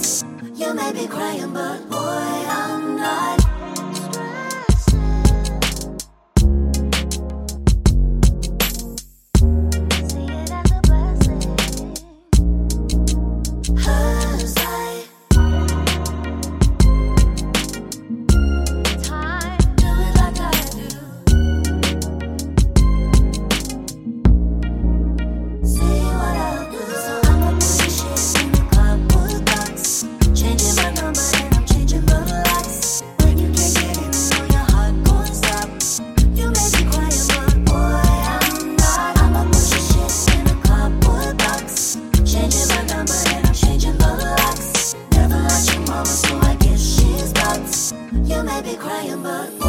You may be crying, but boy, I'm not. See it as a blessing. 'Cause time do it like I do. See what I'll do. So I'ma put this shit in the cardboard box. Changing my number and I'm changing the locks. When you can't get in, you know your heart gon' stop. You may be crying, but boy, I'm not. I'ma put your shit in a cardboard box. Changing my number and I'm changing the locks. Never like your mama, so I guess she's box. You may be crying, but